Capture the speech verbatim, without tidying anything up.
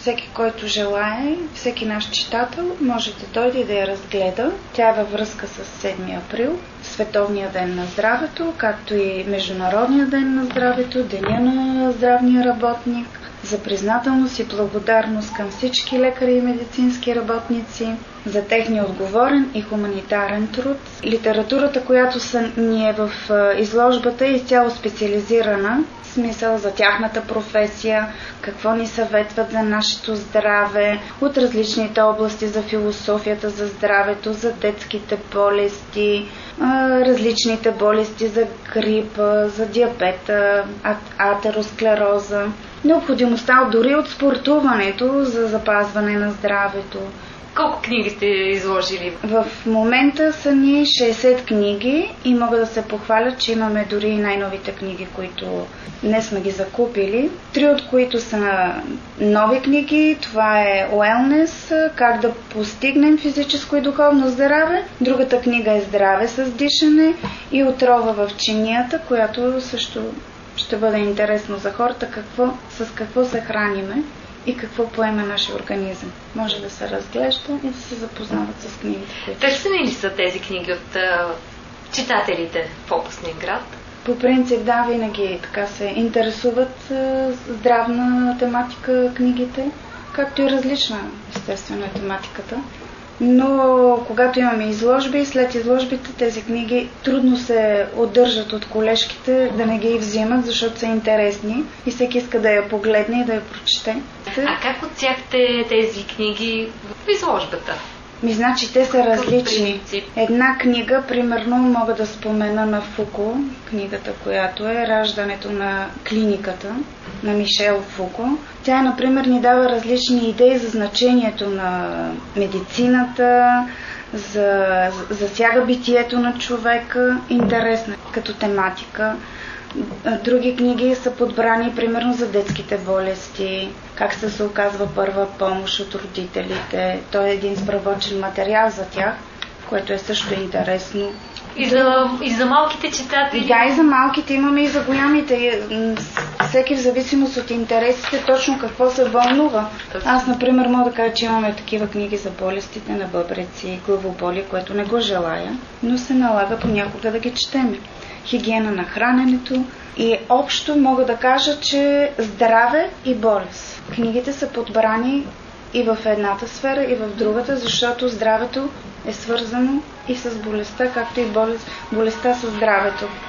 всеки, който желае, всеки наш читател може да дойде и да я разгледа. Тя е във връзка с седми април, Световния ден на здравето, както и Международния ден на здравето, Деня на здравния работник, за признателност и благодарност към всички лекари и медицински работници, за техния отговорен и хуманитарен труд. Литературата, която са, ни е в изложбата, е изцяло специализирана, в смисъл за тяхната професия, какво ни съветват за нашето здраве, от различните области за философията за здравето, за детските болести, различните болести за грипа, за диабета, атеросклероза, необходимостта дори от спортуването за запазване на здравето. Колко книги сте изложили? В момента са ни шейсет книги и мога да се похваля, че имаме дори най-новите книги, които не сме ги закупили. Три от които са нови книги. Това е Wellness, как да постигнем физическо и духовно здраве. Другата книга е Здраве с дишане и Отрова в чинията, която също ще бъде интересно за хората какво, с какво се храниме и какво поема нашия организъм. Може да се разглежда и да се запознават с книгите. Търсени ли са тези книги от а, читателите в областния град? По принцип, да, винаги така се интересуват а, здравна тематика книгите, както и различна, естествено, е тематиката. Но когато имаме изложби, след изложбите тези книги трудно се отдържат от колежките да не ги взимат, защото са интересни и всеки иска да я погледне и да я прочете. А как отсяхте тези книги в изложбата? Ми, значи те са различни. Една книга, примерно, мога да спомена на Фуко, книгата, която е Раждането на клиниката, на Мишел Фуко. Тя, например, ни дава различни идеи за значението на медицината, за, засяга битието на човека, интересна като тематика. Други книги са подбрани, примерно, за детските болести, как се се оказва първа помощ от родителите. Той е един справочен материал за тях, което е също интересно. И за, и за малките читатели? Да, и за малките имаме, и за голямите. Всеки в зависимост от интересите точно какво се вълнува. Аз, например, мога да кажа, че имаме такива книги за болестите на бъбреци, главоболие, което не го желая, но се налага понякога да ги четем. Хигиена на храненето и общо мога да кажа, че здраве и болест. Книгите са подбрани и в едната сфера, и в другата, защото здравето е свързано и с болестта, както и болест, болестта с здравето.